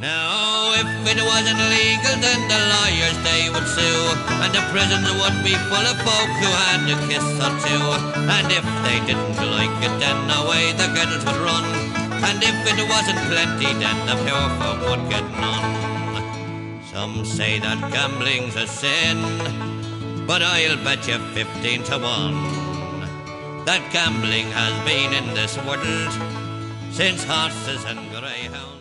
Now, if it wasn't legal, then the lawyers, they would sue, and the prisons would be full of folk who had a kiss or two. And if they didn't like it, then away the girls would run, and if it wasn't plenty, then the poor folk would get none. Some say that gambling's a sin, but I'll bet you 15 to 1 that gambling has been in this world since horses and greyhounds